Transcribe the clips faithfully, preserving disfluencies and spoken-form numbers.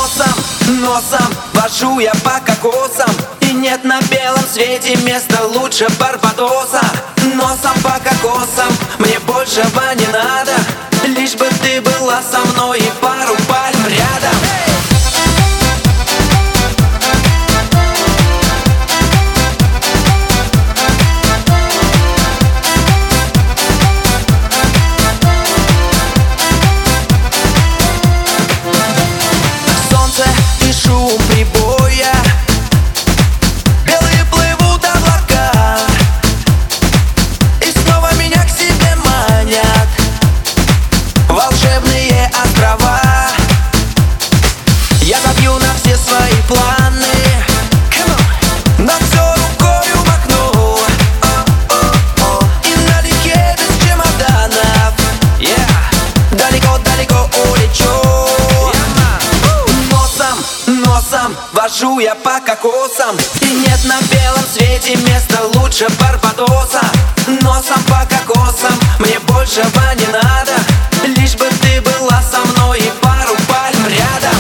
Носом, носом вожу я по кокосам, и нет на белом свете места лучше Барбадоса. Носом по кокосам, мне большего не надо, лишь бы ты была со мной и пару пальм рядом. Шум прибоя, белые плывут облака, и снова меня к себе манят волшебные острова. Я забью на все свои планы, на все рукою махну, и налегке без чемоданов далеко-далеко улечу. Носом вожу я по кокосам, и нет на белом свете места лучше Барбадоса. Носом по кокосам, мне большего не надо, лишь бы ты была со мной и пару пальм рядом.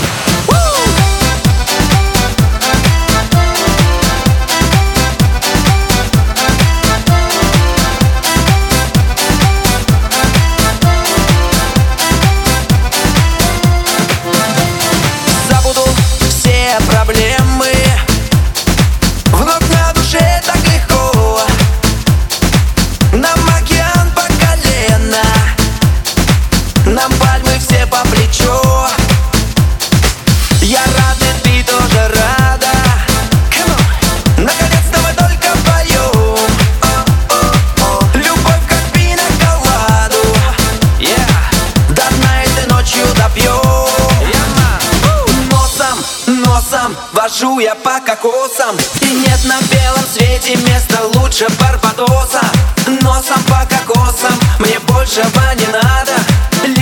Проблемы вновь на душе так легко, нам океан по колено, нам пальмы все по плечо. Я рад, и ты тоже рада, наконец-то мы только вдвоем. Любовь как пина-коладу, до дна этой ночью допьем. Носом вожу я по кокосам, и нет на белом свете места лучше Барбадоса. Носом по кокосам, мне большего не надо,